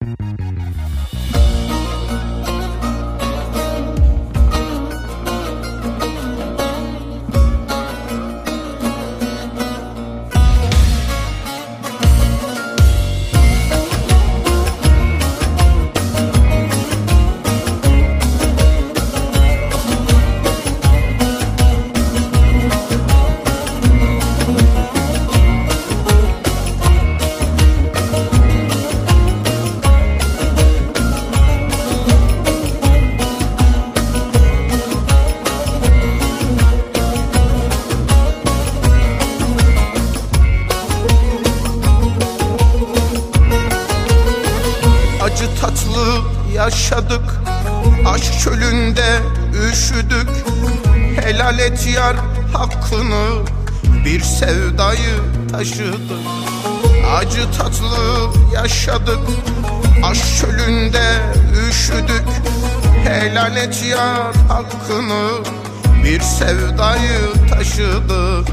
Acı tatlı yaşadık, aşk çölünde üşüdük. Helal et yar hakkını, bir sevdayı taşıdık. Acı tatlı yaşadık, aşk çölünde üşüdük. Helal et yar hakkını, bir sevdayı taşıdık.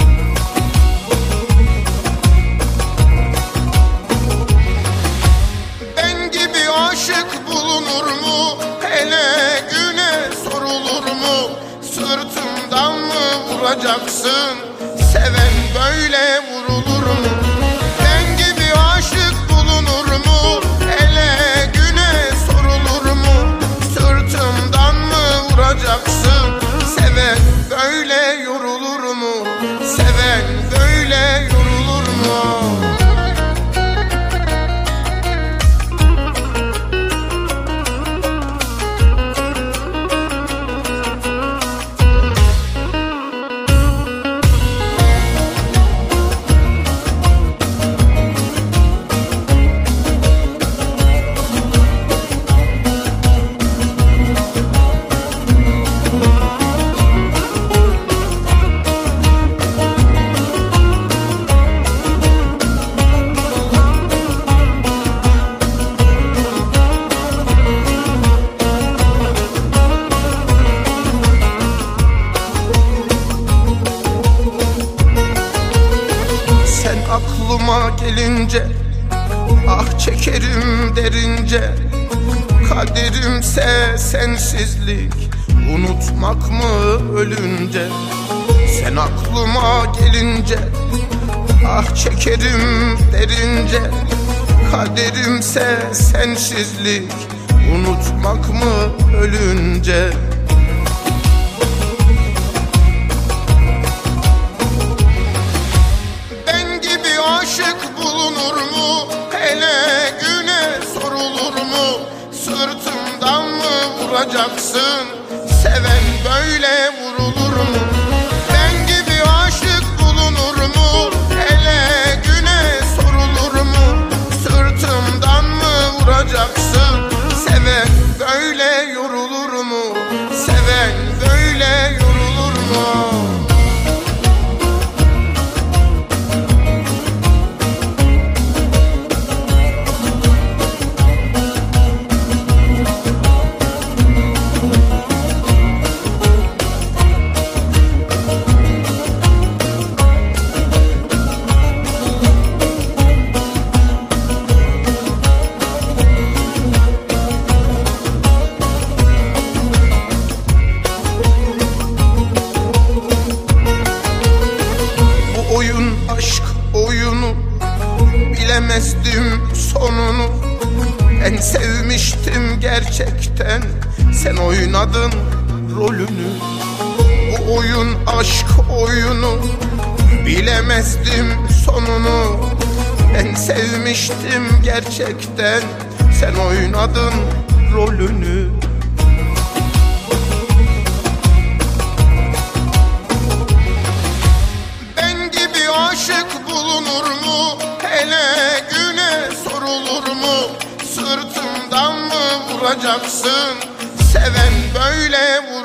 Aşık bulunur mu? Hele güne sorulur mu? Sırtımdan mı vuracaksın? Seven böyle vurulur mu? Ben gibi aşık bulunur mu? Hele güne sorulur mu? Sırtımdan mı vuracaksın? Seven böyle yorulur mu? Seven böyle yorulur mu? Aklıma gelince ah çekerim derince. Kaderimse sensizlik, unutmak mı ölünce? Sen aklıma gelince ah çekerim derince. Kaderimse sensizlik, unutmak mı ölünce? Aşık bulunur mu? Hele güne sorulur mu? Sırtımdan mı vuracaksın? Seven böyle vurulur mu? Ben gibi aşık bulunur mu? Hele güne sorulur mu? Sırtımdan mı vuracaksın? Seven böyle yorulur mu? Seven böyle yorulur mu? Aşk oyunu, bilemezdim sonunu. Ben sevmiştim gerçekten, sen oynadın rolünü. Bu oyun aşk oyunu, bilemezdim sonunu. Ben sevmiştim gerçekten, sen oynadın rolünü. Aşık bulunur mu? Hele güne sorulur mu? Sırtımdan mı vuracaksın? Seven böyle vurulur.